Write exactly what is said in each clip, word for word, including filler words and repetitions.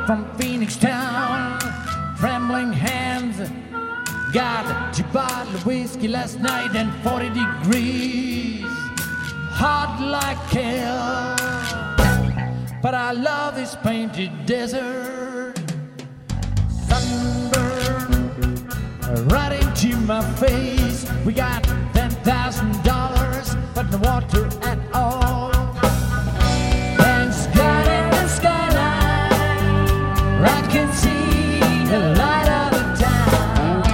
from Phoenix town, trembling hands. Got two bottles of whiskey last night and forty degrees, hot like hell. But I love this painted desert, sunburn right into my face. We got ten thousand dollars, but no water at all. And skyline and skyline, I can see the light of the town.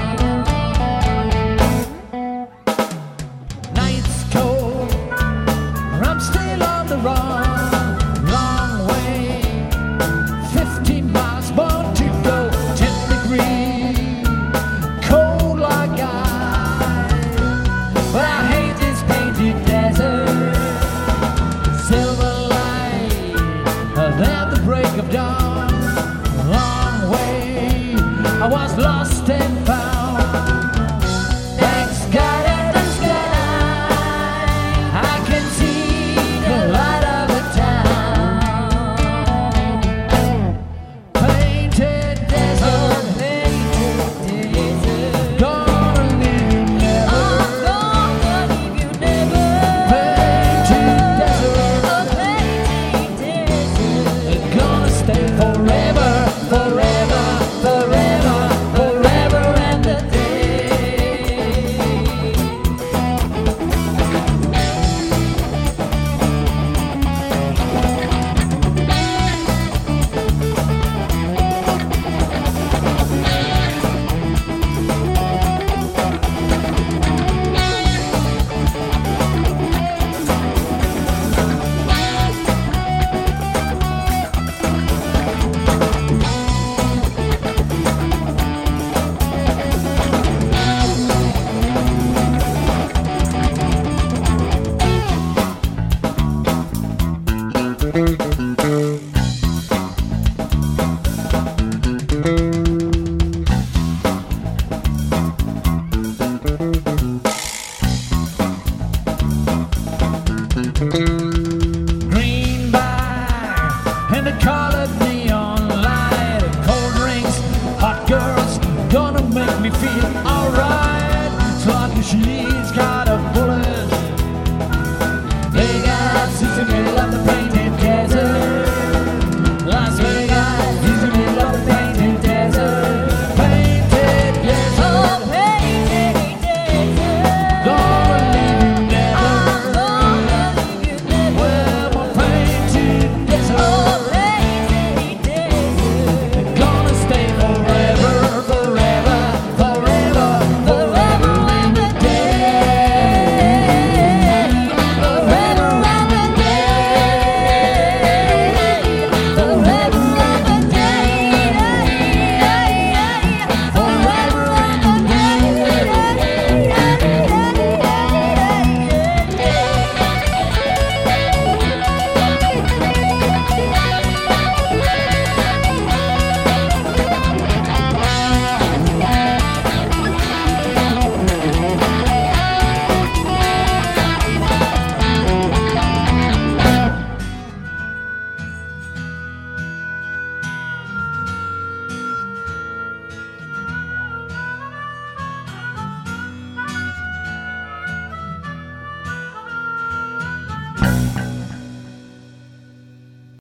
Night's cold, I'm still on the run. Long way, fifteen miles more to go. Ten degrees, cold like ice. But I hate this painted desert. Silver light at the break of dawn. Long way, I was lost and found. Thanks God and the skyline, I can see the light of the town. Painted desert, painted desert, gonna leave you never. Gonna leave you never. Painted desert, painted desert, gonna stay forever, forever, forever, forever and a day. Green bar and the colored neon light, cold drinks, hot girls, gonna make me feel alright. Slot machines got a bullet, they got seats in the middle of the